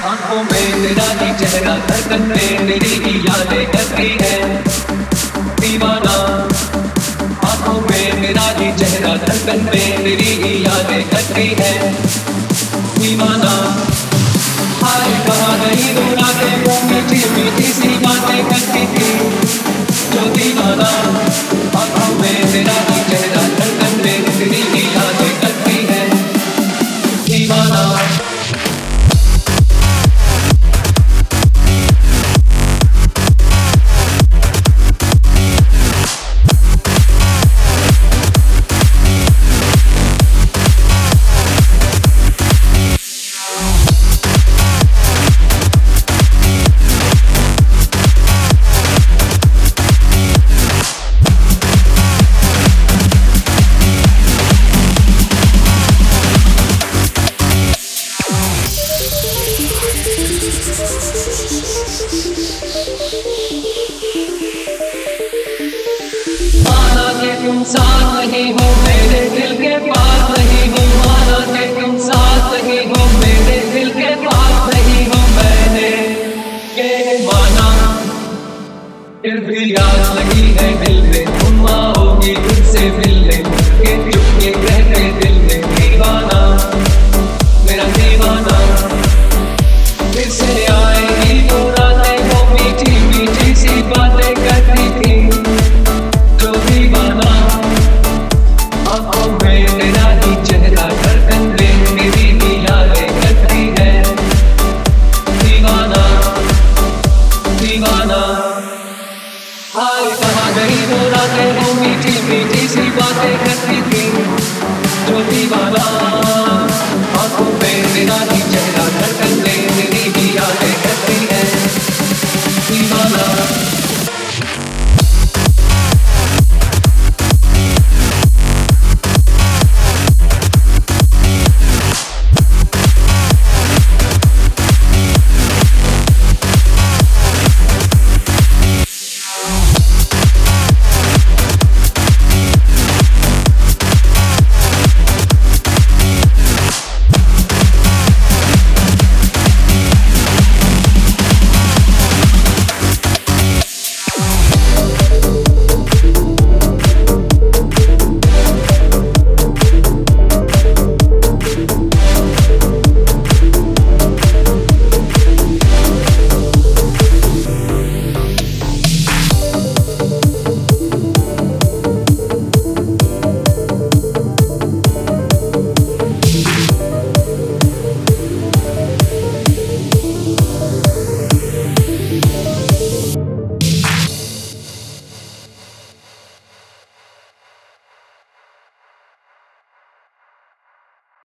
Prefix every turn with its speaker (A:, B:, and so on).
A: आंखों में तेरा ही चेहरा, धड़कन में तेरी ही यादें करती है दीवाना। आंखों में तेरा ही चेहरा, धड़कन में तेरी ही यादें करती है दीवाना। हाय कहाँ गई वो रातें, वो मीठी मीठी सी बातें करती थी जो दीवाना। आंखों में तेरा ही चेहरा, धड़कन में तेरी ही यादें करती है दीवाना।